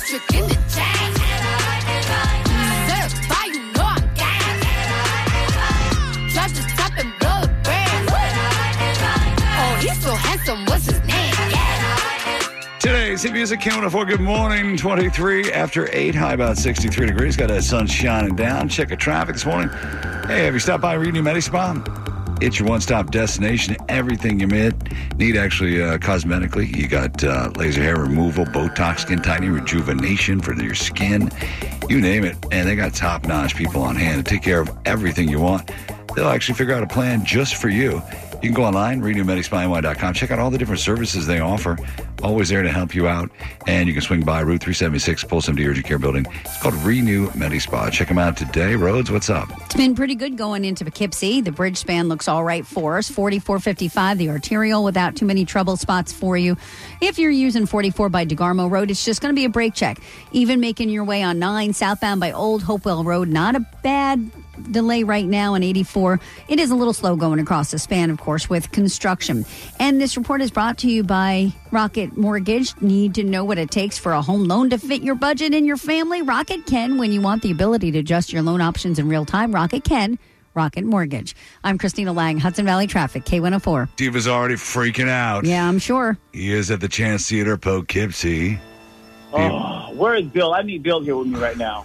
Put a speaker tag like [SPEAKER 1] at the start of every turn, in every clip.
[SPEAKER 1] electric in the chain. Certified, you know I'm gang. Drop the top and blow the brand. Oh, he's so handsome, what's his name?
[SPEAKER 2] Today's Hit Music Count for good morning, 23 after 8, high about 63 degrees. Got that sun shining down. Check the traffic this morning. Hey, have you stopped by Renew Medi Spa? It's your one-stop destination. Everything you need actually cosmetically. You got laser hair removal, Botox, skin tightening, rejuvenation for your skin. You name it. And they got top-notch people on hand to take care of everything you want. They'll actually figure out a plan just for you. You can go online, renewmedispa.com. Check out all the different services they offer. Always there to help you out. And you can swing by Route 376, Folsom D Urgent Care Building. It's called Renew Medi Spa. Check them out today. Rhodes, what's up?
[SPEAKER 3] It's been pretty good going into Poughkeepsie. The bridge span looks all right for us. 4455, the arterial, without too many trouble spots for you. If you're using 44 by DeGarmo Road, it's just going to be a brake check. Even making your way on 9 southbound by Old Hopewell Road, not a bad delay right now on 84. It is a little slow going across the span, of course, with construction. And this report is brought to you by Rocket Mortgage. Need to know what it takes for a home loan to fit your budget and your family? Rocket can. When you want the ability to adjust your loan options in real time, Rocket can. Rocket Mortgage. I'm Christina Lang, Hudson Valley Traffic, K104.
[SPEAKER 2] Diva's already freaking out.
[SPEAKER 3] Yeah, I'm sure.
[SPEAKER 2] He is at the Chance Theater, Poughkeepsie.
[SPEAKER 4] Oh, where is Bill? I need Bill here with me right now.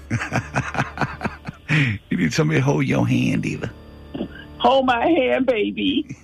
[SPEAKER 2] You need somebody to hold your hand, Diva.
[SPEAKER 4] Hold my hand, baby.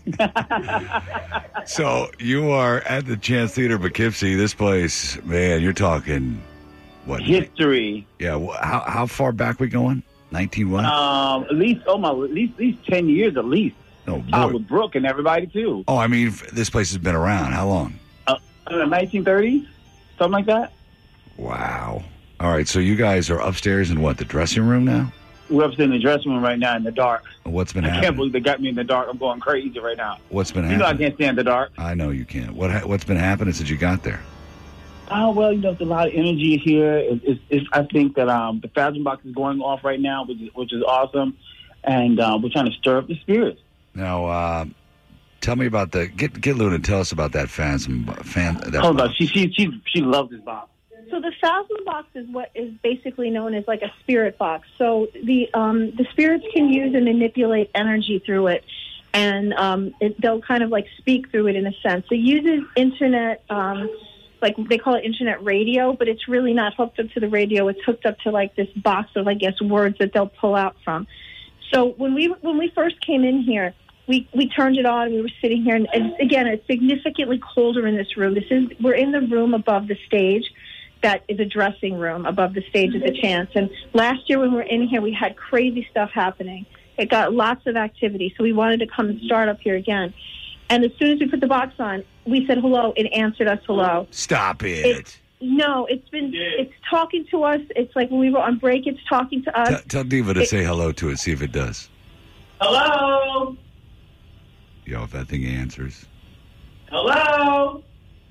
[SPEAKER 2] So you are at the Chance Theater, Poughkeepsie. This place, man, you're talking what?
[SPEAKER 4] History.
[SPEAKER 2] Yeah. How far back we going? 19 what?
[SPEAKER 4] At least 10 years at least.
[SPEAKER 2] Oh, boy.
[SPEAKER 4] With Brooke and everybody too.
[SPEAKER 2] Oh, I mean, this place has been around. How long?
[SPEAKER 4] 1930s, something like that.
[SPEAKER 2] Wow. All right. So you guys are upstairs in what? The dressing room now?
[SPEAKER 4] We're upstairs in the dressing room right now in the dark.
[SPEAKER 2] What's been
[SPEAKER 4] I
[SPEAKER 2] happening?
[SPEAKER 4] can't believe they got me in the dark. I'm going crazy right now.
[SPEAKER 2] What's been
[SPEAKER 4] You know I
[SPEAKER 2] happening?
[SPEAKER 4] can't stand the dark.
[SPEAKER 2] I know you can't. What's been happening since you got there?
[SPEAKER 4] Oh, well, there's a lot of energy here. I think that the Phasm Box is going off right now, which is awesome. And we're trying to stir up the spirits.
[SPEAKER 2] Now, tell me about get Luna and tell us about that Phasm fan.
[SPEAKER 4] Hold on. She loves this box.
[SPEAKER 5] So the Phasm Box is what is basically known as like a spirit box. So the spirits can use and manipulate energy through it, and they'll kind of like speak through it in a sense. It uses internet, like they call it internet radio, but it's really not hooked up to the radio. It's hooked up to like this box of, I guess, words that they'll pull out from. So when we first came in here, we turned it on. We were sitting here, and again, it's significantly colder in this room. We're in the room above the stage. That is a dressing room above the stage of the Chance. And last year when we were in here, we had crazy stuff happening. It got lots of activity, so we wanted to come and start up here again. And as soon as we put the box on, we said hello. It answered us hello.
[SPEAKER 2] Stop it.
[SPEAKER 5] It's talking to us. It's like when we were on break, it's talking to us.
[SPEAKER 2] Tell Diva to say hello to it, see if it does.
[SPEAKER 4] Hello?
[SPEAKER 2] Yo, if that thing answers.
[SPEAKER 4] Hello?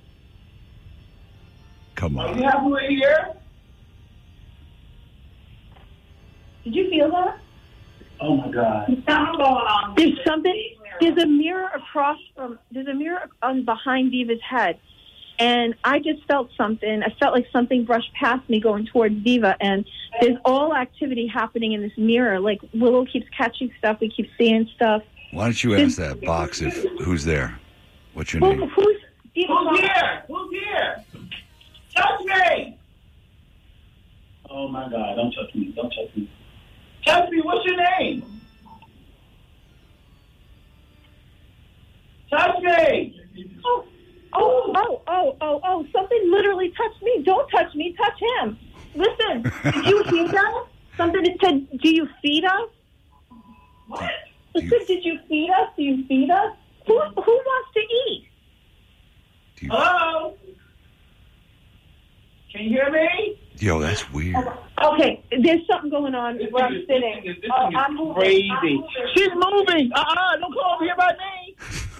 [SPEAKER 2] Come on.
[SPEAKER 4] Are you happy we're here?
[SPEAKER 5] Did you feel that?
[SPEAKER 4] Oh, my God.
[SPEAKER 5] Something going on. There's something. There's a mirror on behind Diva's head. And I just felt something. I felt like something brushed past me going towards Diva. And there's all activity happening in this mirror. Like Willow keeps catching stuff. We keep seeing stuff.
[SPEAKER 2] Why don't you ask that box who's there? What's your name?
[SPEAKER 4] Who's here? Who's here? Touch me! Oh, my God. Don't touch me. Don't touch me. Touch me. What's your name? Touch me!
[SPEAKER 5] Oh, something literally touched me. Don't touch me. Touch him. Listen, did you hear that? Something that said, do you feed us?
[SPEAKER 4] What?
[SPEAKER 5] It said, did you feed us? Do you feed us? Who wants to eat?
[SPEAKER 4] Hello? Can you hear me?
[SPEAKER 2] Yo, that's weird.
[SPEAKER 5] Okay, there's something going on where I'm sitting. I'm moving.
[SPEAKER 4] Crazy. She's moving. Don't come over here by me.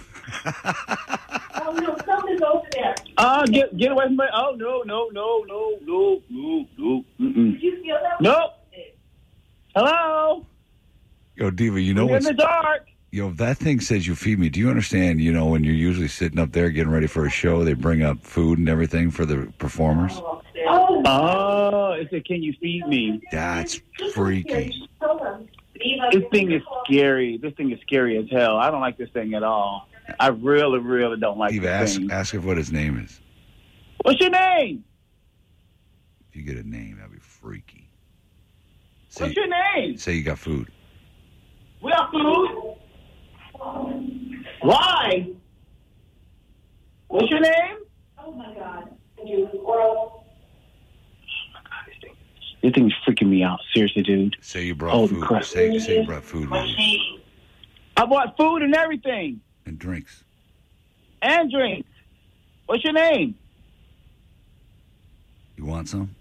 [SPEAKER 5] Oh, no, something's over there.
[SPEAKER 4] Get away from me. Oh, no. Mm-mm.
[SPEAKER 5] Did you feel that?
[SPEAKER 4] Nope. Hello?
[SPEAKER 2] Yo, Diva, you know
[SPEAKER 4] We're in
[SPEAKER 2] what's
[SPEAKER 4] the dark.
[SPEAKER 2] Yo, if that thing says you feed me, do you understand, when you're usually sitting up there getting ready for a show, they bring up food and everything for the performers?
[SPEAKER 6] Oh, it said, can you feed me?
[SPEAKER 2] That's freaky.
[SPEAKER 6] This thing is scary. This thing is scary as hell. I don't like this thing at all. I really, really don't like
[SPEAKER 2] Steve,
[SPEAKER 6] this thing.
[SPEAKER 2] ask if what his name is.
[SPEAKER 6] What's your name?
[SPEAKER 2] If you get a name, that'd be freaky.
[SPEAKER 6] What's your name?
[SPEAKER 2] Say you got food.
[SPEAKER 6] We got food. Why? What's your name?
[SPEAKER 5] Oh my God.
[SPEAKER 6] This thing is freaking me out. Seriously, dude.
[SPEAKER 2] Say you brought
[SPEAKER 6] Holy
[SPEAKER 2] food.
[SPEAKER 6] crap.
[SPEAKER 2] Say you brought food with you.
[SPEAKER 6] I bought food and everything.
[SPEAKER 2] And drinks.
[SPEAKER 6] And drinks. What's your name?
[SPEAKER 2] You want some?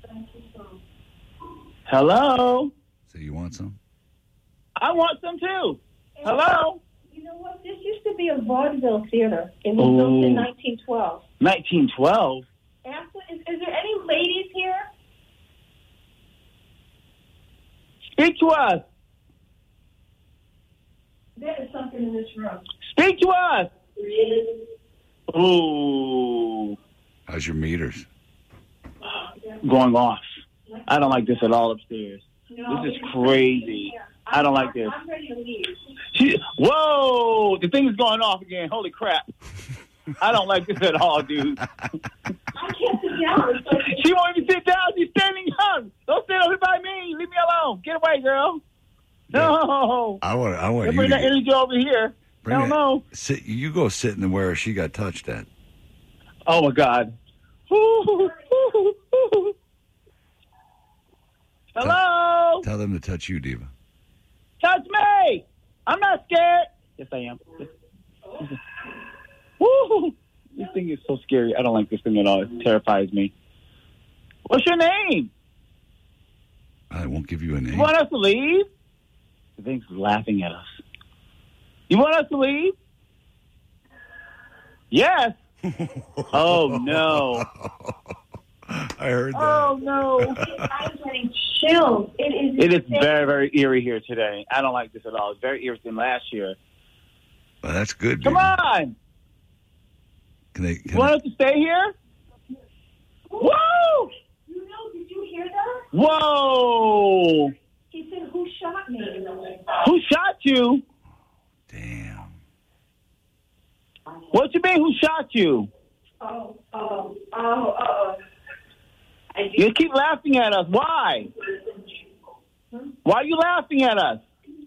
[SPEAKER 6] Hello?
[SPEAKER 2] Say you want some?
[SPEAKER 6] I want some too. Hello?
[SPEAKER 5] You know what? This used to be a vaudeville theater. It was built in 1912.
[SPEAKER 6] 1912?
[SPEAKER 5] Is there any ladies here?
[SPEAKER 6] Speak to us.
[SPEAKER 5] There is something in this room.
[SPEAKER 6] Speak to us. Ooh.
[SPEAKER 2] How's your meters?
[SPEAKER 6] Going off. I don't like this at all upstairs. This is crazy. I don't like this.
[SPEAKER 5] I'm ready to leave.
[SPEAKER 6] Whoa! The thing is going off again. Holy crap. I don't like this at all, dude.
[SPEAKER 5] I can't sit down. It's like,
[SPEAKER 6] She won't even sit down. She's standing up. Don't stand over by me. Leave me alone. Get away, girl. No.
[SPEAKER 2] I want you
[SPEAKER 6] Bring
[SPEAKER 2] to
[SPEAKER 6] that energy over here. Hell no.
[SPEAKER 2] You go sit in where she got touched at.
[SPEAKER 6] Oh, my God. Hello?
[SPEAKER 2] Tell them to touch you, Diva.
[SPEAKER 6] Touch me. I'm not scared. Yes, I am. Woo! This thing is so scary. I don't like this thing at all. It terrifies me. What's your name?
[SPEAKER 2] I won't give you a name.
[SPEAKER 6] You want us to leave? The thing's laughing at us. You want us to leave? Yes. Oh, no.
[SPEAKER 2] I heard that.
[SPEAKER 5] oh, no. I'm getting chills.
[SPEAKER 6] It is very, very eerie here today. I don't like this at all. It's very eerie than last year.
[SPEAKER 2] Well, that's good,
[SPEAKER 6] Come
[SPEAKER 2] Diva.
[SPEAKER 6] on.
[SPEAKER 2] Can
[SPEAKER 6] You want us to stay here? Woo!
[SPEAKER 5] Did you hear that?
[SPEAKER 6] Whoa!
[SPEAKER 5] He said, who shot me?
[SPEAKER 6] Who shot you?
[SPEAKER 2] Damn.
[SPEAKER 6] What you mean, who shot you? You keep laughing at us. Why? Why are you laughing at us?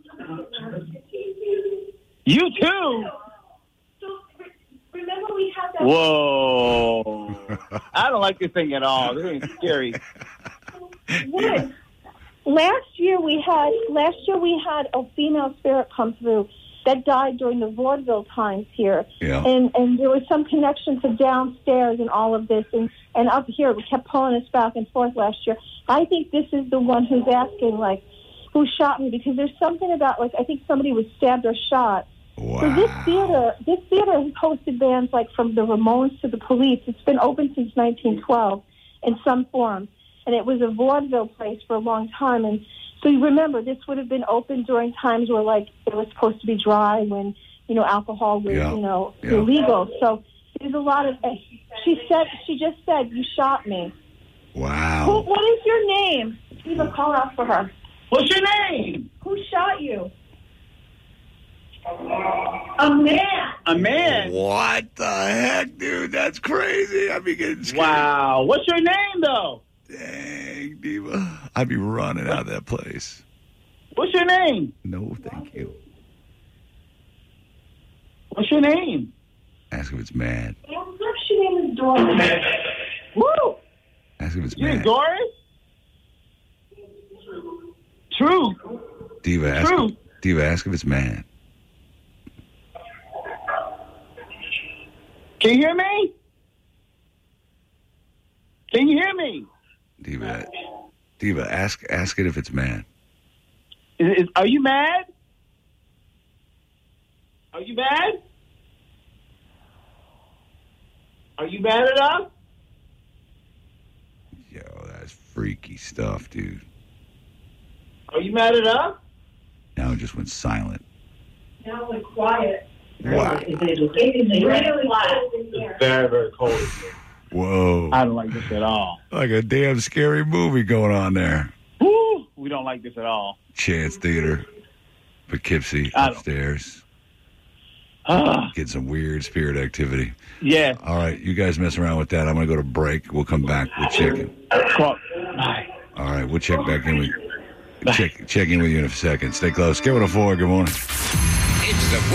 [SPEAKER 6] You too?
[SPEAKER 5] Remember we had that...
[SPEAKER 6] Whoa. I don't like this thing at all. This is scary.
[SPEAKER 5] What? Last year we had a female spirit come through that died during the vaudeville times here.
[SPEAKER 2] Yeah.
[SPEAKER 5] And there was some connection to downstairs and all of this. And up here, we kept pulling us back and forth last year. I think this is the one who's asking, like, who shot me? Because there's something about, like, I think somebody was stabbed or shot.
[SPEAKER 2] Wow.
[SPEAKER 5] So this theater has hosted bands like from the Ramones to the Police. It's been open since 1912 in some form. And it was a vaudeville place for a long time. And so you remember, this would have been open during times where, like, it was supposed to be dry, when, alcohol was, illegal. So there's a lot of... She just said, you shot me.
[SPEAKER 2] Wow.
[SPEAKER 5] What is your name? Eva, call out for her.
[SPEAKER 6] What's your name?
[SPEAKER 5] Who shot you? A man.
[SPEAKER 6] A man?
[SPEAKER 2] What the heck, dude? That's crazy. I'd be getting scared.
[SPEAKER 6] Wow. What's your name, though?
[SPEAKER 2] Dang, Diva. I'd be running out of that place.
[SPEAKER 6] What's your name?
[SPEAKER 2] No, thank you.
[SPEAKER 6] What's your name?
[SPEAKER 2] Ask if it's mad.
[SPEAKER 5] Your name is Doris.
[SPEAKER 6] Woo!
[SPEAKER 2] Ask if it's
[SPEAKER 6] You
[SPEAKER 2] mad.
[SPEAKER 6] Doris? True.
[SPEAKER 2] Diva, ask if it's mad.
[SPEAKER 6] Can you hear me? Can you hear me?
[SPEAKER 2] Diva, ask it if it's mad.
[SPEAKER 6] Are you mad? Are you mad? Are you mad at us?
[SPEAKER 2] Yo, that's freaky stuff, dude.
[SPEAKER 6] Are you mad at us?
[SPEAKER 2] Now it just went silent.
[SPEAKER 5] now it's quiet.
[SPEAKER 2] Wow.
[SPEAKER 5] It's really cold in here.
[SPEAKER 6] It's very, very cold in here.
[SPEAKER 2] Whoa.
[SPEAKER 6] I don't like this at all.
[SPEAKER 2] Like a damn scary movie going on there.
[SPEAKER 6] Woo! We don't like this at all.
[SPEAKER 2] Chance Theater. Poughkeepsie
[SPEAKER 6] I don't-
[SPEAKER 2] upstairs.
[SPEAKER 6] Ah,
[SPEAKER 2] Get some weird spirit activity.
[SPEAKER 6] yeah.
[SPEAKER 2] All right, you guys mess around with that. I'm going to go to break. We'll come back. We'll check in.
[SPEAKER 6] Bye.
[SPEAKER 2] All right, we'll check back in with check in with you in a second. Stay close. Get 104. Good morning.
[SPEAKER 7] It's the